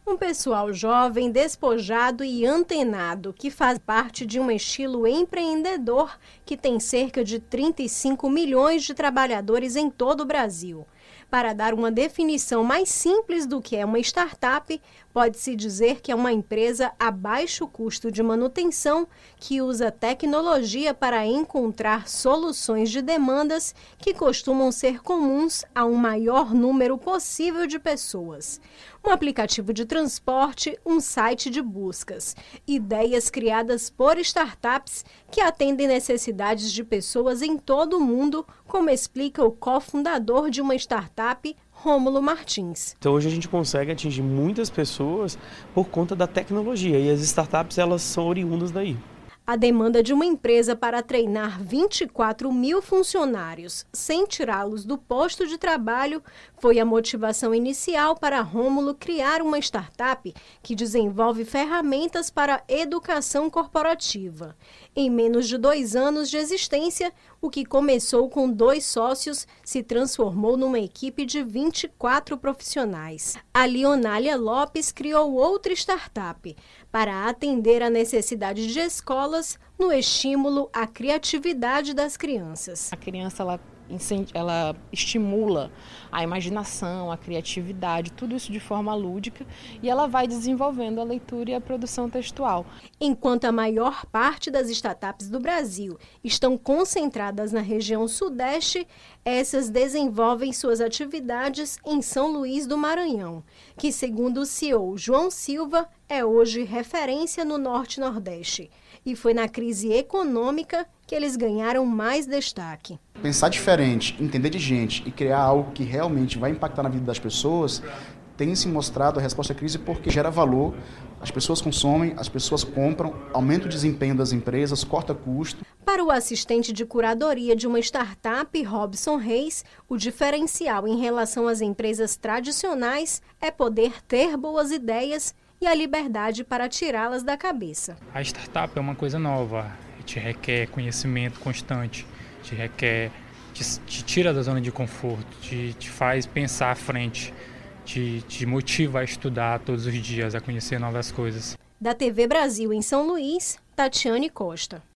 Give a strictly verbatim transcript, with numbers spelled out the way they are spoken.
Um pessoal jovem, despojado e antenado, que faz parte de um estilo empreendedor que tem cerca de trinta e cinco milhões de trabalhadores em todo o Brasil. Para dar uma definição mais simples do que é uma startup, pode-se dizer que é uma empresa a baixo custo de manutenção que usa tecnologia para encontrar soluções de demandas que costumam ser comuns a um maior número possível de pessoas. Um aplicativo de transporte, um site de buscas. Ideias criadas por startups que atendem necessidades de pessoas em todo o mundo, como explica o cofundador de uma startup, Rômulo Martins. Então hoje a gente consegue atingir muitas pessoas por conta da tecnologia e as startups elas são oriundas daí. A demanda de uma empresa para treinar vinte e quatro mil funcionários sem tirá-los do posto de trabalho foi a motivação inicial para Rômulo criar uma startup que desenvolve ferramentas para educação corporativa. Em menos de dois anos de existência, o que começou com dois sócios se transformou numa equipe de vinte e quatro profissionais. A Leonália Lopes criou outra startup para atender a necessidade de escolas no estímulo à criatividade das crianças. A criança ela, ela estimula a imaginação, a criatividade, tudo isso de forma lúdica, e ela vai desenvolvendo a leitura e a produção textual. Enquanto a maior parte das startups do Brasil estão concentradas na região sudeste, essas desenvolvem suas atividades em São Luís do Maranhão, que, segundo o C E O João Silva, é hoje referência no Norte-Nordeste. E foi na crise econômica que eles ganharam mais destaque. Pensar diferente, entender de gente e criar algo que realmente vai impactar na vida das pessoas tem se mostrado a resposta à crise porque gera valor, as pessoas consomem, as pessoas compram, aumenta o desempenho das empresas, corta custo. Para o assistente de curadoria de uma startup, Robson Reis, o diferencial em relação às empresas tradicionais é poder ter boas ideias e a liberdade para tirá-las da cabeça. A startup é uma coisa nova, te requer conhecimento constante, te requer, te, te tira da zona de conforto, te, te faz pensar à frente, te, te motiva a estudar todos os dias, a conhecer novas coisas. Da T V Brasil em São Luís, Tatiane Costa.